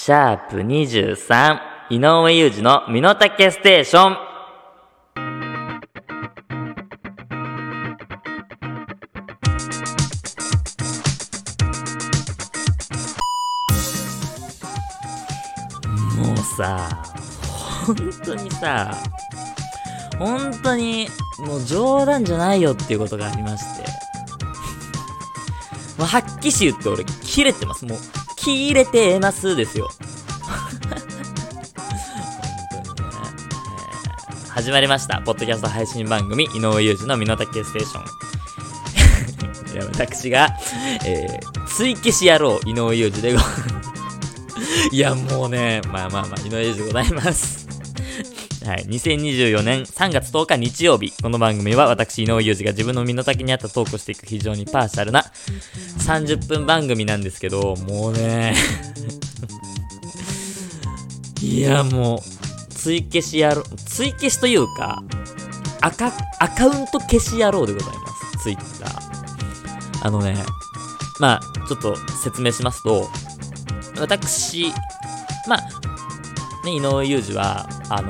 シャープ23井上裕二の身の丈ステーション。もうさ、本当にもう冗談じゃないよっていうことがありまして、もうはっきし言って俺切れてます。もう切れてますですよ。本当にね、始まりましたポッドキャスト配信番組井上裕二の身の丈ステーション。いや私が、追消し野郎井上裕二でいやもうね、まあ井上裕二でございます。はい、2024年3月10日日曜日、この番組は私井上裕二が自分の身の丈に合ったトークをしていく非常にパーシャルな30分番組なんですけど、もうねいやもう追消しというかアカウント消し野郎でございます。ツイッターまあちょっと説明しますと、私井上裕二は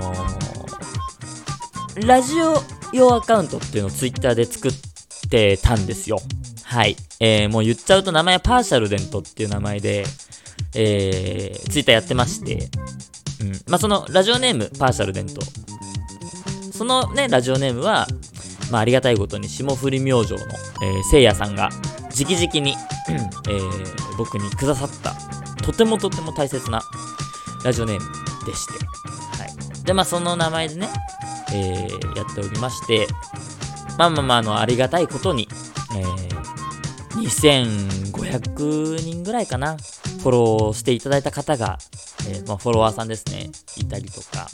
ラジオ用アカウントっていうのをツイッターで作ってたんですよ。はい。もう言っちゃうと名前はパーシャルデントっていう名前で、ツイッターやってまして、そのラジオネームパーシャルデント。そのね、ラジオネームは、ありがたいことに霜降り明星の、せいやさんが直々に、僕にくださった、とても大切なラジオネームでして。はい。で、その名前でね、やっておりまして、ありがたいことに、2500人ぐらいかな、フォローしていただいた方が、フォロワーさんですね、いたりとか、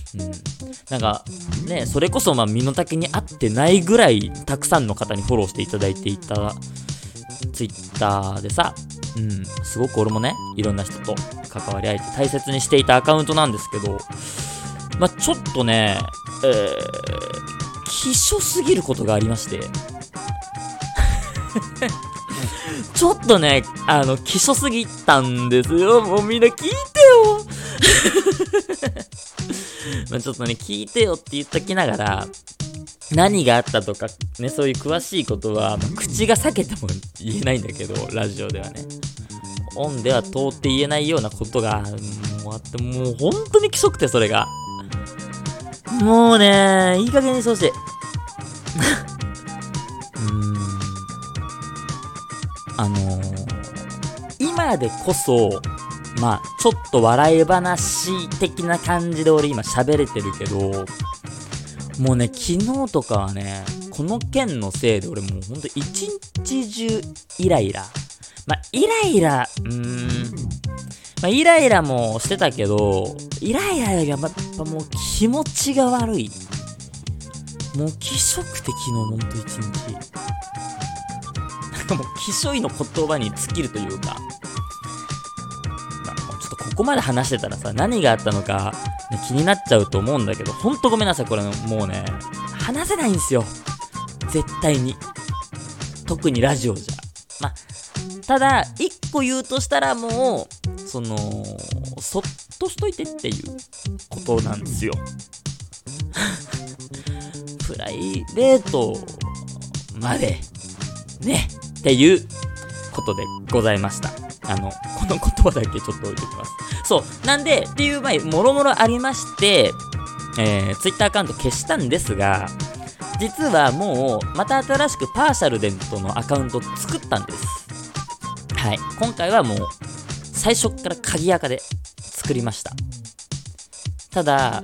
それこそ身の丈に合ってないぐらいたくさんの方にフォローしていただいていたツイッターでさ、すごく俺もね、いろんな人と関わり合えて大切にしていたアカウントなんですけど、ちょっとね、希少すぎることがありましてちょっとね、希少すぎたんですよ。もうみんな聞いてよちょっとね、聞いてよって言っときながら、何があったとかね、そういう詳しいことは、口が裂けても言えないんだけど、ラジオではね、オンでは到底言えないようなことがもうあって、もう本当にきしょくて、それがもうね、いい加減にそうして今でこそちょっと笑い話的な感じで俺今喋れてるけど、もうね、昨日とかはね、この件のせいで俺もうほんと一日中イライラもしてたけど、イライラよりはやっぱもう気持ちが悪い。もう気色くて昨日ほんと一日もう気しょいの言葉に尽きるというか、ちょっとここまで話してたらさ、何があったのか、ね、気になっちゃうと思うんだけど、ほんとごめんなさい。これもうね、話せないんですよ、絶対に。特にラジオじゃ。ただ一個言うとしたら、もうそっとしといてっていうことなんですよプライベートまでねっていうことでございました。この言葉だけちょっと置いておきます。そうなんでっていうもろもろありまして、ツイッターアカウント消したんですが、実はもうまた新しくパーシャルデントのアカウントを作ったんです。はい、今回はもう最初から鍵垢で作りました。ただ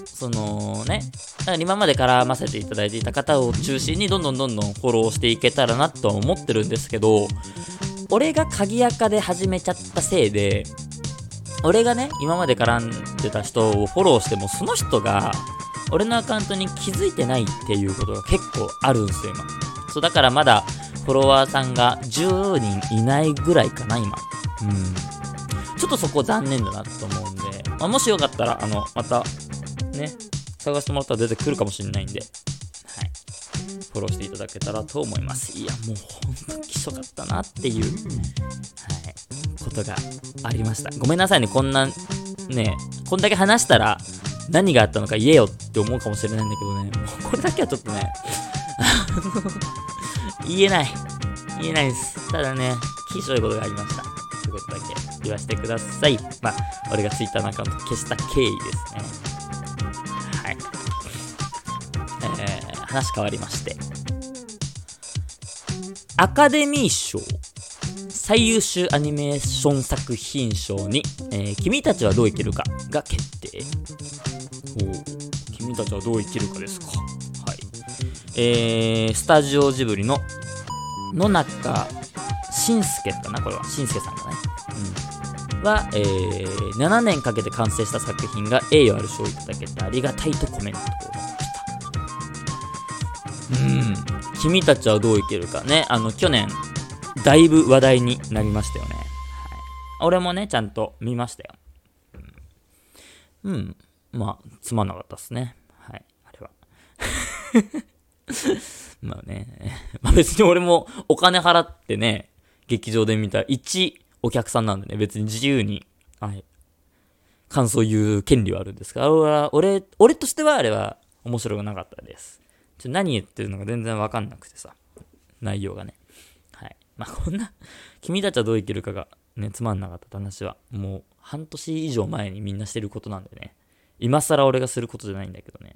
今まで絡ませていただいていた方を中心にどんどんフォローしていけたらなとは思ってるんですけど、俺が鍵垢で始めちゃったせいで、俺がね、今まで絡んでた人をフォローしても、その人が俺のアカウントに気づいてないっていうことが結構あるんですよ今。そうだからまだフォロワーさんが10人いないぐらいかな今。ちょっとそこ残念だなと思うんで、もしよかったらまたね、探してもらったら出てくるかもしれないんで、はい、フォフォローしていただけたらと思います。いや、もうほんときしょかったなっていう、ことがありました。ごめんなさいね、こんな、ね、こんだけ話したら何があったのか言えよって思うかもしれないんだけどね、もうこれだけはちょっとね、言えないです。ただね、きしょいことがありました。ということだけ言わせてください。まあ、俺が Twitter のアカウント消した経緯ですね。はい。話変わりまして。アカデミー賞最優秀アニメーション作品賞に、君たちはどう生きるかが決定。君たちはどう生きるかですか。はい。スタジオジブリの野中伸介かな、これは伸介さんがね、は、7年かけて完成した作品が栄誉ある賞をいただけてありがたいとコメントを残した。君たちはどう生きるかね、去年だいぶ話題になりましたよね。はい、俺もねちゃんと見ましたよ。まあつまんなかったっすね。はい、あれはまあね、まあ別に俺もお金払ってね劇場で見た一お客さんなんでね、別に自由に、はい、感想を言う権利はあるんですが、俺としてはあれは面白くなかったです。何言ってるのか全然わかんなくてさ、内容がね。はい。まあこんな、君たちはどう生きるかがね、つまんなかったって話は、もう半年以上前にみんなしてることなんでね。今更俺がすることじゃないんだけどね。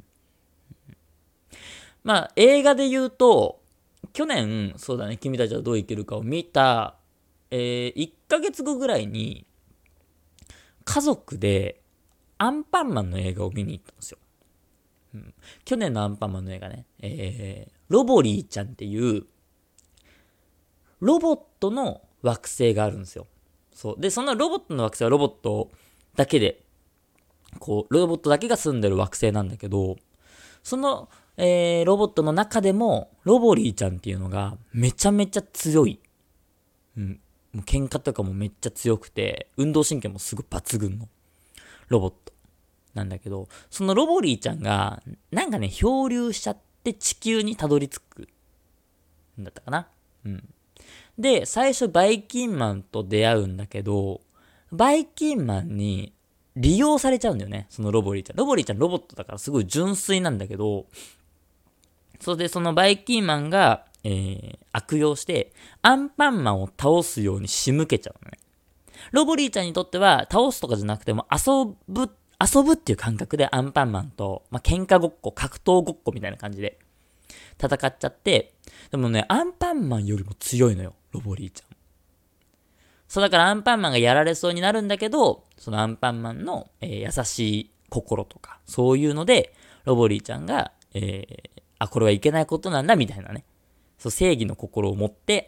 まあ映画で言うと、去年、そうだね、君たちはどう生きるかを見た、1ヶ月後ぐらいに、家族でアンパンマンの映画を見に行ったんですよ。去年のアンパンマンの映画ね、ロボリーちゃんっていうロボットの惑星があるんですよ。そうで、そのロボットの惑星はロボットだけで、こうロボットだけが住んでる惑星なんだけど、その、ロボットの中でもロボリーちゃんっていうのがめちゃめちゃ強い。もう喧嘩とかもめっちゃ強くて、運動神経もすごい抜群のロボットなんだけど、そのロボリーちゃんがなんかね漂流しちゃって地球にたどり着くんだったかな。で最初バイキンマンと出会うんだけど、バイキンマンに利用されちゃうんだよね、そのロボリーちゃん。ロボリーちゃんロボットだからすごい純粋なんだけど、それでそのバイキンマンが、悪用してアンパンマンを倒すように仕向けちゃうのね。ロボリーちゃんにとっては倒すとかじゃなくても遊ぶっていう感覚でアンパンマンと、喧嘩ごっこ、格闘ごっこみたいな感じで戦っちゃって、でもね、アンパンマンよりも強いのよ、ロボリーちゃん。そうだからアンパンマンがやられそうになるんだけど、そのアンパンマンの、優しい心とか、そういうので、ロボリーちゃんが、これはいけないことなんだみたいなね。そう、正義の心を持って、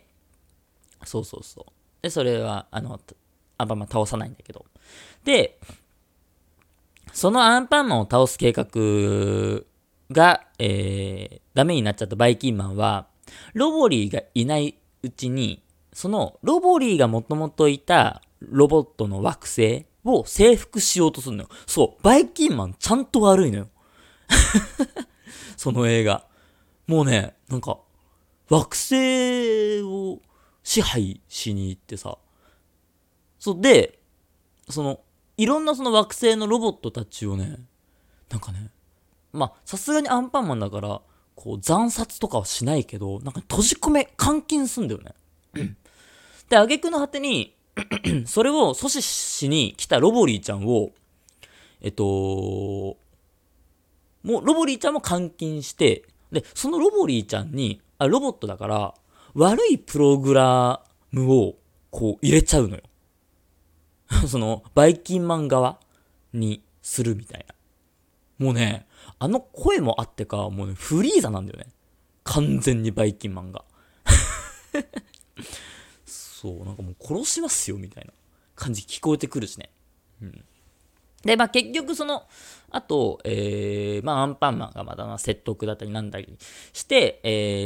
そう。で、それは、アンパンマン倒さないんだけど。で、そのアンパンマンを倒す計画が、ダメになっちゃったバイキンマンは、ロボリーがいないうちに、そのロボリーがもともといたロボットの惑星を征服しようとするのよ。そう、バイキンマンちゃんと悪いのよ。その映画。もうね、なんか、惑星を支配しに行ってさ。そうで、いろんなその惑星のロボットたちをね、なんかね、さすがにアンパンマンだから、こう、惨殺とかはしないけど、なんか閉じ込め、監禁すんだよね。で、挙句の果てに、それを阻止しに来たロボリーちゃんを、もうロボリーちゃんも監禁して、で、そのロボリーちゃんに、ロボットだから、悪いプログラムを、こう、入れちゃうのよ。その、バイキンマン側にするみたいな。もうね、あの声もあってか、もうね、フリーザなんだよね。完全にバイキンマンが。そう、なんかもう殺しますよ、みたいな感じ聞こえてくるしね。で、結局あと、アンパンマンがまだ説得だったりなんだりして、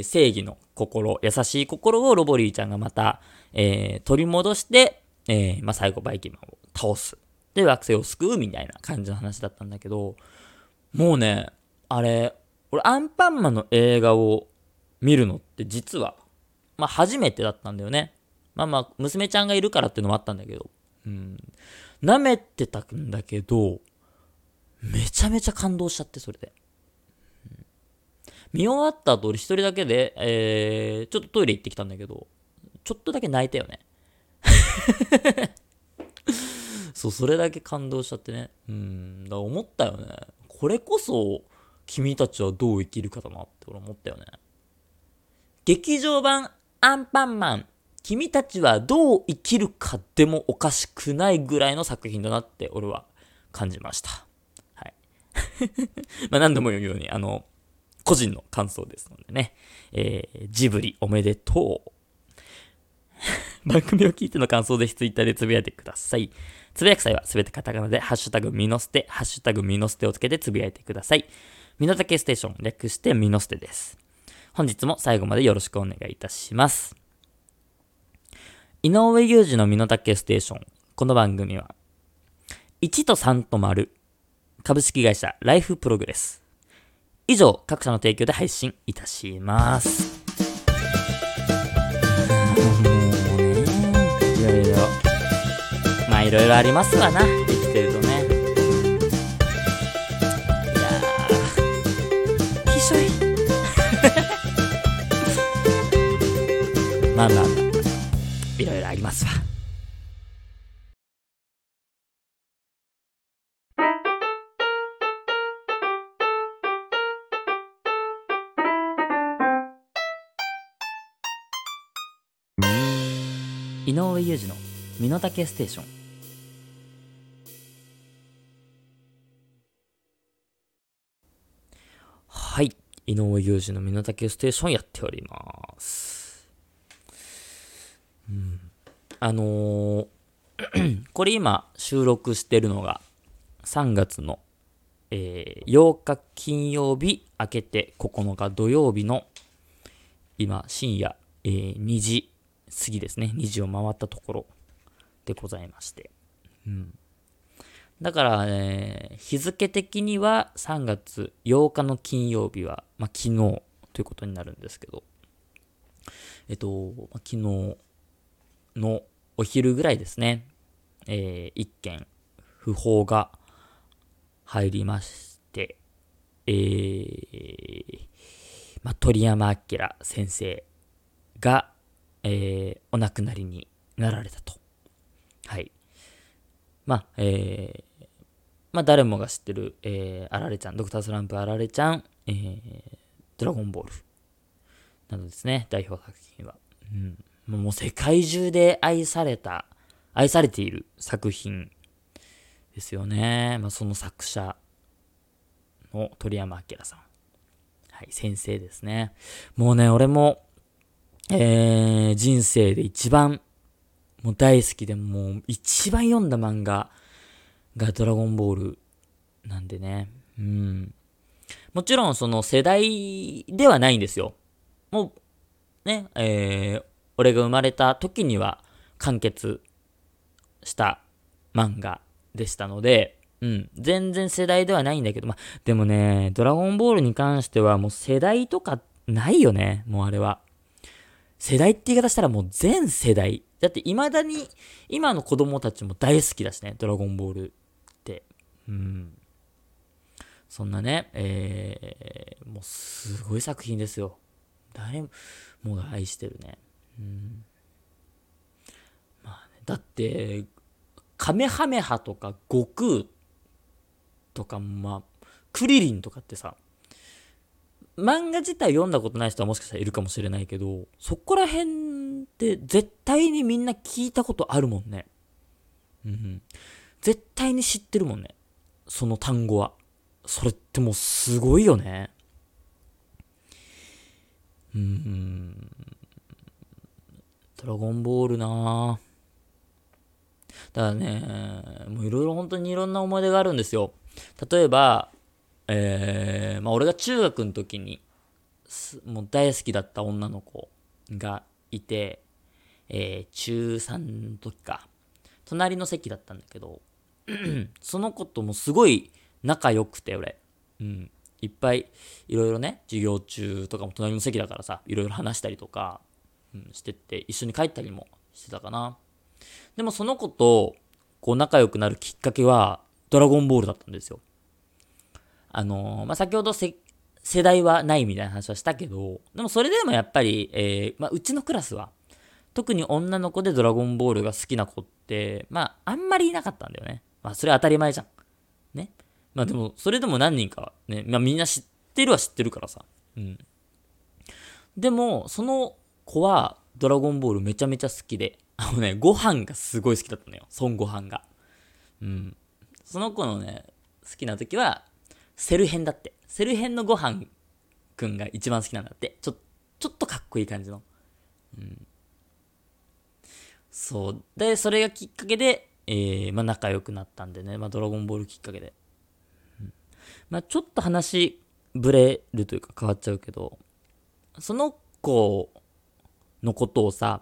正義の心、優しい心をロボリーちゃんがまた、取り戻して、最後バイキンマンを倒す。で、惑星を救うみたいな感じの話だったんだけど、もうね、あれ、俺アンパンマンの映画を見るのって実は、初めてだったんだよね。娘ちゃんがいるからっていうのもあったんだけど。舐めてたんだけど、めちゃめちゃ感動しちゃって、それで。見終わった後、俺一人だけで、ちょっとトイレ行ってきたんだけど、ちょっとだけ泣いたよね。そう、それだけ感動しちゃってね。だから思ったよね。これこそ、君たちはどう生きるかだなって俺思ったよね。劇場版アンパンマン、君たちはどう生きるかでもおかしくないぐらいの作品だなって俺は感じました。はい。何度も言うように、個人の感想ですのでね。ジブリおめでとう。番組を聞いての感想でツイッターでつぶやいてください。つぶやく際はすべてカタカナでハッシュタグミノステ、ハッシュタグミノステをつけてつぶやいてください。ミノタケステーション、略してミノステです。本日も最後までよろしくお願いいたします。井上裕二のミノタケステーション。この番組は、1と3と丸、株式会社ライフプログレス。以上、各社の提供で配信いたします。いろいろありますわな、生きてるとね。いやー、きしょい。いろいろありますわ。井上裕二の身の丈ステーション。はい、井上裕二の身の丈ステーションやっております。これ今収録してるのが3月の、8日金曜日明けて9日土曜日の今深夜、2時過ぎですね。2時を回ったところでございまして。だから、日付的には3月8日の金曜日は、昨日ということになるんですけど、昨日のお昼ぐらいですね、一件訃報が入りまして、鳥山明先生が、お亡くなりになられたと。はい。誰もが知ってる、あられちゃん、ドクタースランプあられちゃん、ドラゴンボールなどですね、代表作品は。もう世界中で愛されている作品ですよね。その作者の鳥山明さん。はい、先生ですね。もうね、俺も、人生で一番もう大好きで、もう一番読んだ漫画がドラゴンボールなんでね。もちろんその世代ではないんですよ。もうね、俺が生まれた時には完結した漫画でしたので、全然世代ではないんだけど、でもね、ドラゴンボールに関してはもう世代とかないよね、もうあれは。世代って言い方したらもう全世代。だって未だに今の子供たちも大好きだしね、ドラゴンボールって。そんなね、もうすごい作品ですよ。誰もが愛してるね。だって、カメハメハとか悟空とか、クリリンとかってさ、漫画自体読んだことない人はもしかしたらいるかもしれないけど、そこら辺って絶対にみんな聞いたことあるもんね。絶対に知ってるもんね。その単語は。それってもうすごいよね。ドラゴンボールなぁ。だからね、もういろいろ本当にいろんな思い出があるんですよ。例えば、俺が中学の時にもう大好きだった女の子がいて、中3の時か、隣の席だったんだけどその子ともすごい仲良くて俺、 いっぱいいろいろね、授業中とかも隣の席だからさ、いろいろ話したりとか、してって、一緒に帰ったりもしてたかな。でもその子と、こう仲良くなるきっかけは、ドラゴンボールだったんですよ。先ほど世代はないみたいな話はしたけど、でもそれでもやっぱり、うちのクラスは、特に女の子でドラゴンボールが好きな子って、あんまりいなかったんだよね。それは当たり前じゃん。ね。でも、それでも何人かね、みんな知ってるは知ってるからさ。うん。でも、その子は、ドラゴンボールめちゃめちゃ好きで、ご飯がすごい好きだったのよ。孫悟飯が。うん。その子のね、好きな時は、セル編だって。セル編のご飯くんが一番好きなんだって。ちょっとかっこいい感じの。うん。そう。で、それがきっかけで、仲良くなったんでね。ドラゴンボールきっかけで。ちょっと話、ブレるというか変わっちゃうけど、その子のことをさ、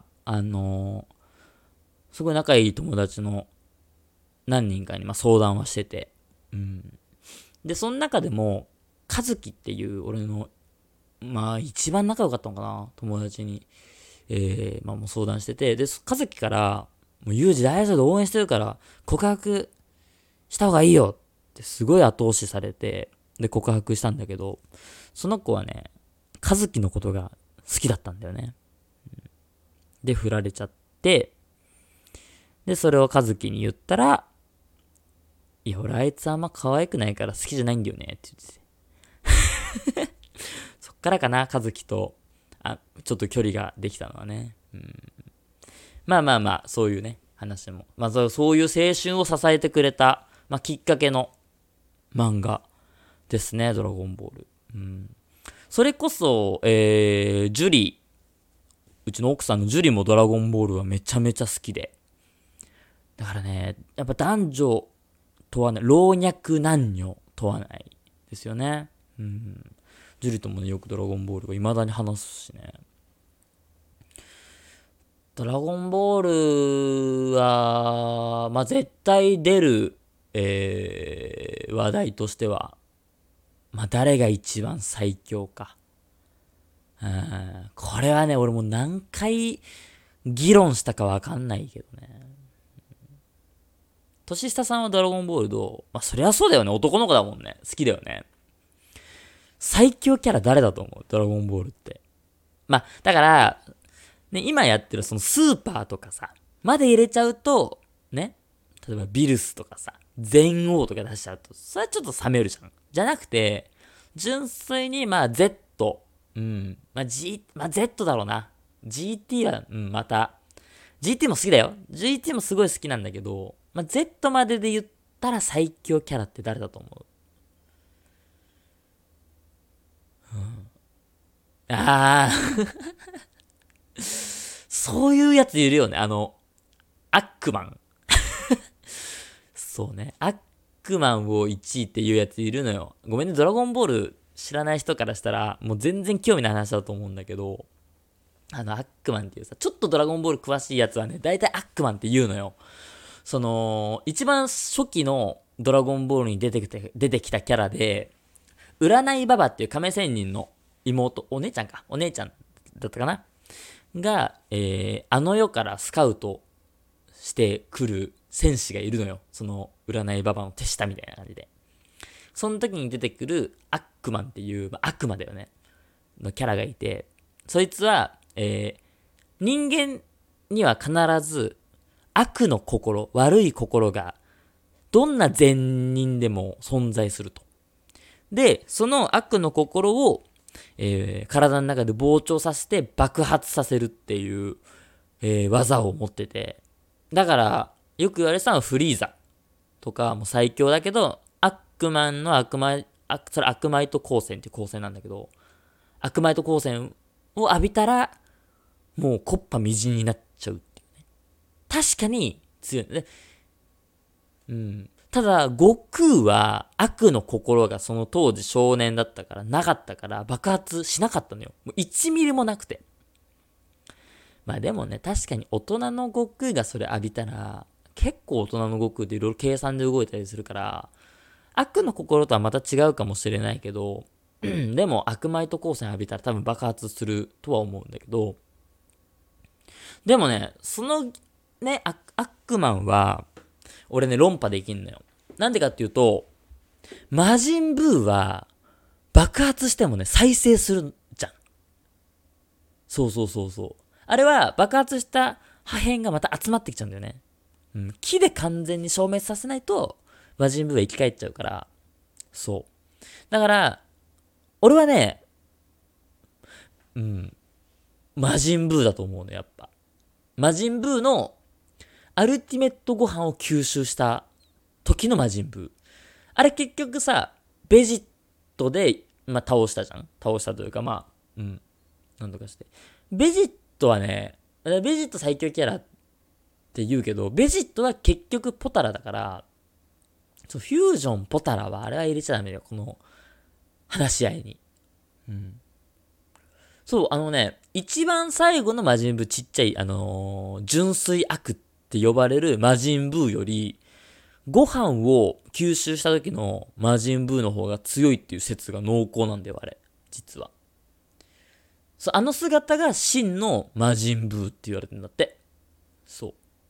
すごい仲いい友達の何人かに相談はしてて、で、その中でも、和樹っていう俺の、一番仲良かったのかな、友達に、もう相談してて、で、和樹から、もうユージ大丈夫で応援してるから、告白した方がいいよってすごい後押しされて、で、告白したんだけど、その子はね、和樹のことが好きだったんだよね。で、振られちゃって、で、それを和樹に言ったら、いや、俺あいつあんま可愛くないから好きじゃないんだよねって言ってて。そっからかな、和樹と、ちょっと距離ができたのはね。そういうね、話も。そういう青春を支えてくれた、きっかけの漫画ですね、ドラゴンボール。それこそ、ジュリ、うちの奥さんのジュリもドラゴンボールはめちゃめちゃ好きで。だからね、やっぱ男女問わない、老若男女問わないですよね。ジュリともね、よくドラゴンボールを未だに話すしね。ドラゴンボールは、絶対出る、話題としては、誰が一番最強か。これはね、俺も何回議論したかわかんないけどね。年下さんはドラゴンボールどう？そりゃそうだよね。男の子だもんね。好きだよね。最強キャラ誰だと思う？ドラゴンボールって。だから、ね、今やってるそのスーパーとかさ、まで入れちゃうと、ね、例えばビルスとかさ、全王とか出しちゃうと、それはちょっと冷めるじゃん。じゃなくて、純粋にZ、Z だろうな。GT は、また、GT も好きだよ。GT もすごい好きなんだけど、Z までで言ったら最強キャラって誰だと思う？あーそういうやついるよね。アックマン。そうね。アックマンを1位っていうやついるのよ。ごめんね、ドラゴンボール知らない人からしたら、もう全然興味ない話だと思うんだけど、アックマンっていうさ、ちょっとドラゴンボール詳しいやつはね、だいたいアックマンって言うのよ。一番初期のドラゴンボールに出てきたキャラで、占いババっていう亀仙人の妹、お姉ちゃんだったかなが、あの世からスカウトしてくる戦士がいるのよ。その占いババの手下みたいな感じで。その時に出てくるアックマンっていう、悪魔だよね。のキャラがいて、そいつは、人間には必ず悪の心、悪い心がどんな善人でも存在すると。で、その悪の心を、体の中で膨張させて爆発させるっていう、技を持ってて。だから、よく言われてたのはフリーザとかも最強だけど、アックマンのそれアクマイト光線っていう光線なんだけど、アクマイト光線を浴びたら、もうコッパみじんになっちゃうっていうね。確かに強いね。ただ、悟空は悪の心がその当時少年だったから、なかったから爆発しなかったのよ。もう1ミリもなくて。でもね、確かに大人の悟空がそれ浴びたら、結構大人の悟空っていろいろ計算で動いたりするから、 悪の心とはまた違うかもしれないけど、でも悪魔糸光線浴びたら多分爆発するとは思うんだけど、でもね、そのね、悪魔は、俺ね、論破できんのよ。なんでかっていうと、魔人ブーは、爆発してもね、再生するじゃん。そうそうそうそう。あれは、爆発した破片がまた集まってきちゃうんだよね。うん。木で完全に消滅させないと、魔人ブーは生き返っちゃうから。そう。だから、俺はね、うん、魔人ブーだと思うの、やっぱ。魔人ブーの、アルティメットご飯を吸収した時の魔人ブー。あれ結局さ、ベジットで、まあ、倒したじゃん。倒したというか、まあ、うん。なんとかして。ベジットはね、ベジット最強キャラって言うけど、ベジットは結局ポタラだから、そう、フュージョンポタラはあれは入れちゃダメだよ。この話し合いに。うん。そう、一番最後の魔人ブーちっちゃい、純粋悪って呼ばれる魔人ブーより、ご飯を吸収した時の魔人ブーの方が強いっていう説が濃厚なんだよ、あれ。実は。そう、あの姿が真の魔人ブーって言われてんだって。そう。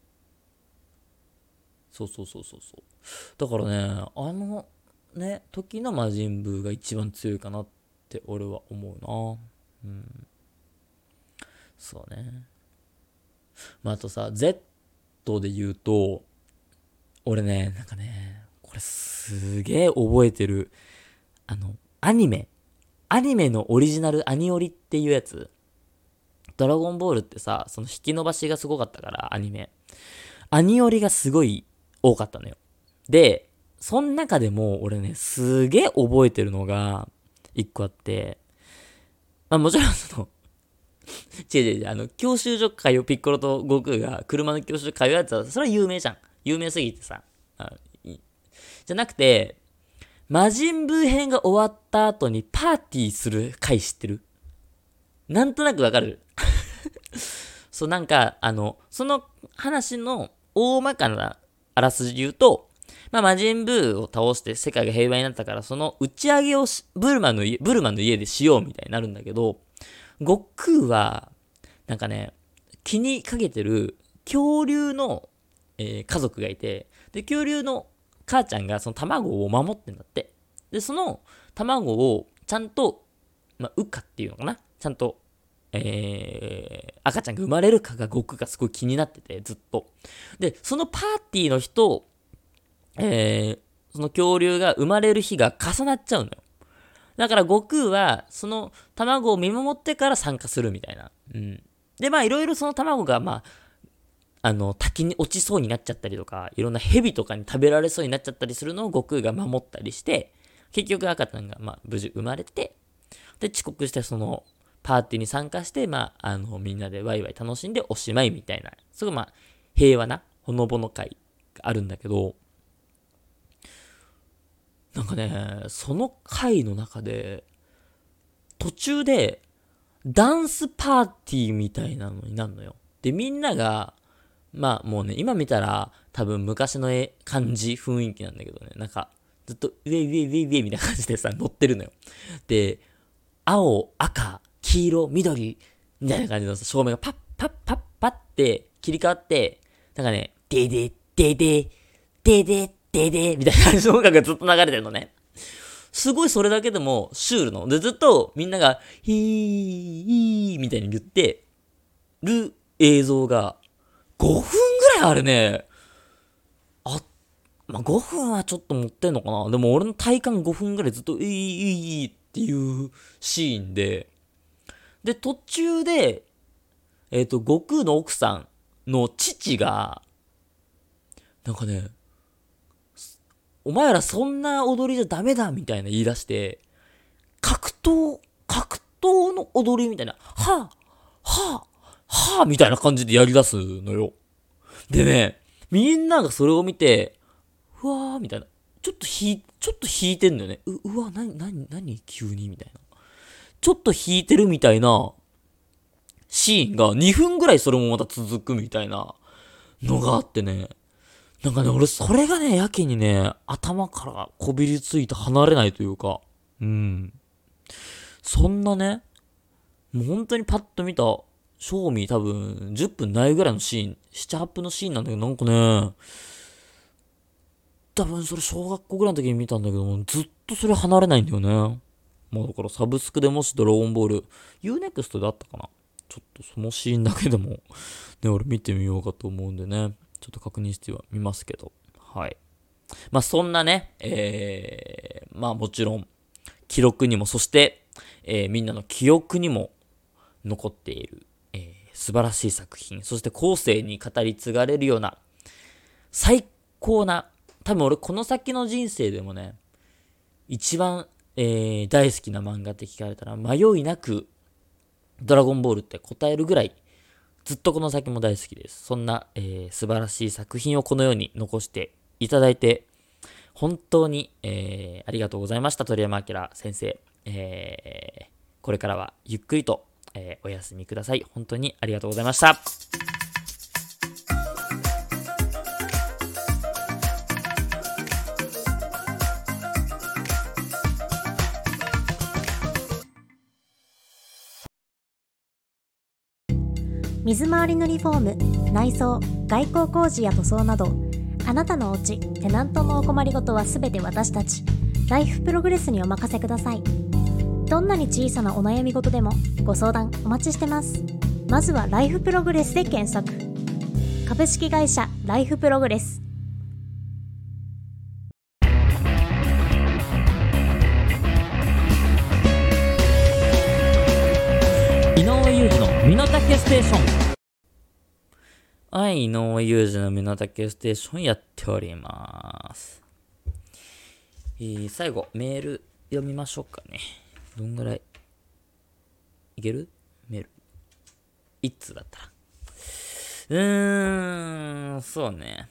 そうそうそうそうそう。だからね、時の魔人ブーが一番強いかなって俺は思うな。うん。そうね。まあ、あとさ、Z で言うと、俺ね、なんかね、これすげえ覚えてる。アニメ。アニメのオリジナルアニオリっていうやつ。ドラゴンボールってさ、その引き伸ばしがすごかったから、アニメ。アニオリがすごい多かったのよ。で、その中でも俺ね、すげえ覚えてるのが、一個あって、まあもちろん教習所通うピッコロと悟空が車の教習所通うやつは、それは有名じゃん。有名すぎてさ。じゃなくて、魔人ブー編が終わった後にパーティーする回知ってる？なんとなくわかる？そう、なんか、その話の大まかなあらすじ言うと、まあ、魔人ブーを倒して世界が平和になったから、その打ち上げをブルマの家でしようみたいになるんだけど、悟空は、なんかね、気にかけてる恐竜の、家族がいて、で、恐竜の母ちゃんがその卵を守ってんだって。で、その卵をちゃんと、まあ、羽化っていうのかな、ちゃんと赤ちゃんが生まれるかが悟空がすごい気になってて、ずっと。で、そのパーティーの日と、その恐竜が生まれる日が重なっちゃうのよ。だから悟空は、その卵を見守ってから参加するみたいな。うん。で、まあいろいろその卵が、まあ、滝に落ちそうになっちゃったりとか、いろんな蛇とかに食べられそうになっちゃったりするのを悟空が守ったりして、結局赤ちゃんが、まあ、無事生まれて、で、遅刻してその、パーティーに参加して、まあ、みんなでワイワイ楽しんでおしまいみたいな、すごいまあ、平和な、ほのぼの会があるんだけど、なんかね、その会の中で、途中で、ダンスパーティーみたいなのになるのよ。で、みんなが、まあもうね、今見たら、多分昔の感じ、雰囲気なんだけどね、なんか、ずっと、ウェイウェイウェイウェイみたいな感じでさ、乗ってるのよ。で、青、赤、黄色、緑、みたいな感じの照明がパッパッパッパッって切り替わって、なんかね、デデデデデデデデみたいな感じの音楽がずっと流れてるのね。すごいそれだけでもシュールの。で、ずっとみんなが、ヒーみたいに言ってる映像が5分ぐらいあるね。まあ、5分はちょっと持ってんのかな。でも俺の体感5分ぐらいずっと、っていうシーンで、で、途中で、悟空の奥さんの父が、なんかね、お前らそんな踊りじゃダメだみたいな言い出して、格闘の踊りみたいな、はぁ、みたいな感じでやり出すのよ。でね、みんながそれを見て、うわーみたいな。ちょっと引いてんだよね。うわ、何急にみたいな。ちょっと引いてるみたいなシーンが2分ぐらいそれもまた続くみたいなのがあってね。 なんかね、俺それがね、やけにね、頭からこびりついて離れないというか、そんなね、もう本当にパッと見た、正味多分10分ないぐらいのシーン、7、8分のシーンなんだけど、なんかね、多分それ小学校ぐらいの時に見たんだけど、ずっとそれ離れないんだよね。まあだからサブスクでもしドラゴンボール、UNEXT であったかな。ちょっとそのシーンだけでも、ね、俺見てみようかと思うんでね、ちょっと確認してはみますけど。はい。まあそんなね、まあもちろん、記録にも、そして、みんなの記憶にも残っている、素晴らしい作品、そして後世に語り継がれるような、最高な、多分俺この先の人生でもね、一番、大好きな漫画って聞かれたら、迷いなく、ドラゴンボールって答えるぐらい、ずっとこの先も大好きです。そんな、素晴らしい作品をこのように残していただいて、本当に、ありがとうございました、鳥山明先生。これからはゆっくりと、お休みください。本当にありがとうございました。 水回りのリフォーム、内装、外構工事や塗装など、あなたのお家、テナントのお困りごとはすべて私たち、ライフプログレスにお任せください。どんなに小さなお悩み事でもご相談お待ちしてます。まずはライフプログレスで検索。株式会社ライフプログレス。 井上裕二の身の丈ステーション。はい、井上裕二の身の丈ステーションやっております。最後、メール読みましょうかね。どんぐらいいける？メール。1通だったら。そうね。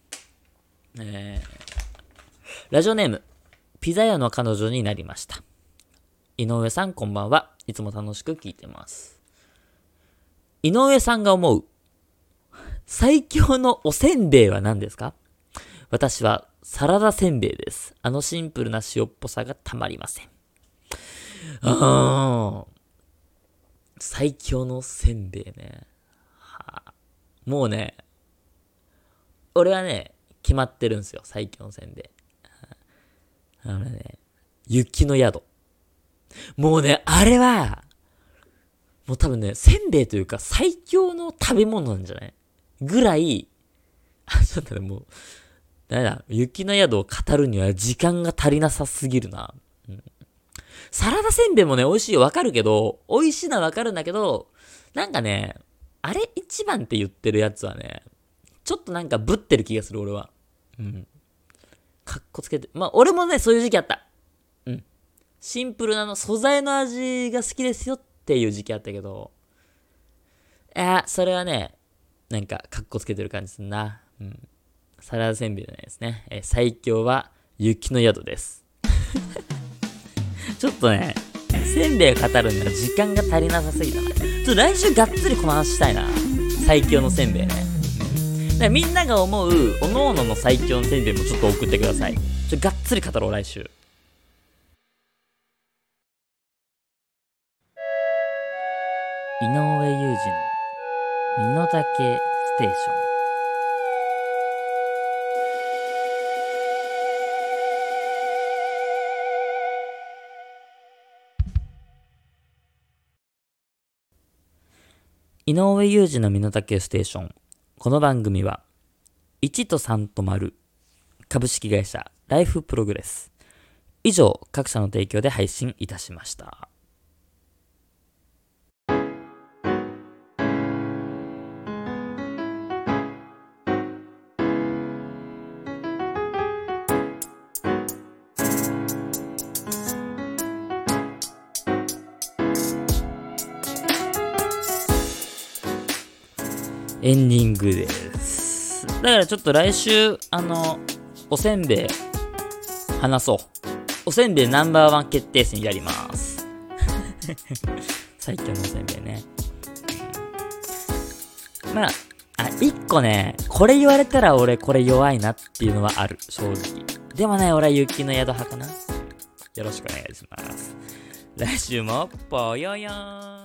ラジオネーム、ピザ屋の彼女になりました。井上さんこんばんは。いつも楽しく聞いてます。井上さんが思う最強のおせんべいは何ですか？私はサラダせんべいです。シンプルな塩っぽさがたまりません。最強のせんべいね。もうね、俺はね、決まってるんですよ。最強のせんべい。雪の宿。もうね、あれは、もう多分ね、せんべいというか最強の食べ物なんじゃないぐらい、ちょっとね、もう、雪の宿を語るには時間が足りなさすぎるな。サラダせんべいもね、美味しいよ。わかるけど、美味しいのはわかるんだけど、なんかね、あれ一番って言ってるやつはね、ちょっとなんかぶってる気がする、俺は。かっこつけて。まあ、俺もね、そういう時期あった。シンプルな素材の味が好きですよっていう時期あったけど、それはね、なんかかっこつけてる感じすんな。サラダせんべいじゃないですね。最強は雪の宿です。ちょっとね、せんべいを語るには時間が足りなさすぎたな。来週がっつりこの話したいな。最強のせんべいね。だからみんなが思う、おのおのの最強のせんべいもちょっと送ってください。がっつり語ろう、来週。井上裕二の身の丈ステーション。井上裕二の身の丈ステーション。この番組は1と3と丸株式会社ライフプログレス以上各社の提供で配信いたしました。エンディングです。だからちょっと来週、おせんべい、話そう。おせんべいナンバーワン決定戦やります。最強のおせんべいね。まあ、 一個ね、これ言われたら俺これ弱いなっていうのはある、正直。でもね、俺は雪の宿派かな。よろしくお願いします。来週もぽよよーん。